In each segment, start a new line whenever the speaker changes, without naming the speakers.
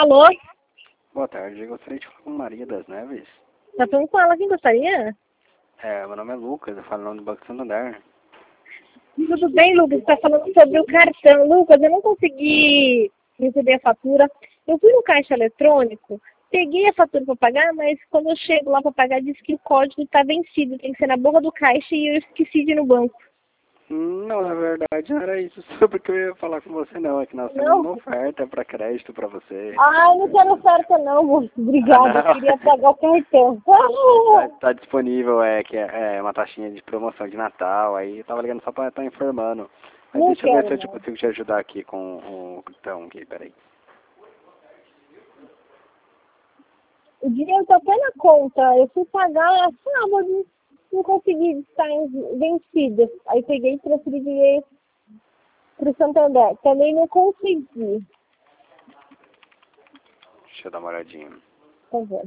Alô?
Boa tarde, eu gostaria de falar com Maria das Neves.
Tá falando com ela, quem gostaria?
Meu nome é Lucas, eu falo em nome do Banco Santander.
Tudo bem, Lucas? Tá falando sobre o cartão. Lucas, eu não consegui receber a fatura. Eu fui no caixa eletrônico, peguei a fatura para pagar, mas quando eu chego lá para pagar, diz que o código está vencido. Tem que ser na boca do caixa e eu esqueci de ir no banco.
Não, na verdade não era isso sobre o que eu ia falar com você não, é que nós temos uma oferta para crédito para você.
Ai, não quero oferta não, moço. Obrigada, eu queria pagar o cartão.
Tá disponível, que é uma taxinha de promoção de Natal, aí eu tava ligando só para estar informando. Mas
Não
deixa eu ver
quero,
se eu
não.
consigo te ajudar aqui com o cartão aqui, peraí.
O dinheiro tá até na conta. Eu fui pagar sábado, não consegui estar vencida. Aí peguei e transferi dinheiro pro Santander. Também não consegui.
Deixa eu dar uma olhadinha.
Tá vendo?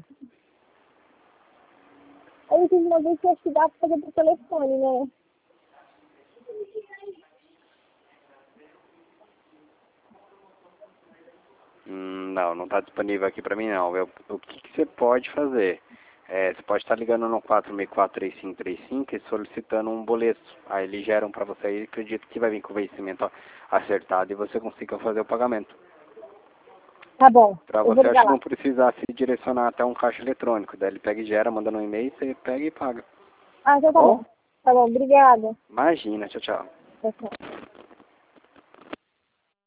Aí eu fiz uma vez que eu acho que dá pra fazer por telefone, né?
Não tá disponível aqui para mim não. O que você pode fazer? Você pode estar ligando no 464-3535 e solicitando um boleto. Aí eles geram para você e acredito que vai vir com o vencimento acertado e você consiga fazer o pagamento.
Tá bom.
Para
Eu vou
você, acho
ligar
que
lá.
não precisar se direcionar até um caixa eletrônico. Daí ele pega e gera, manda no e-mail, você pega e paga.
Ah, então tá bom. Tá bom, obrigada.
Imagina, tchau, tchau.
Tchau, tchau.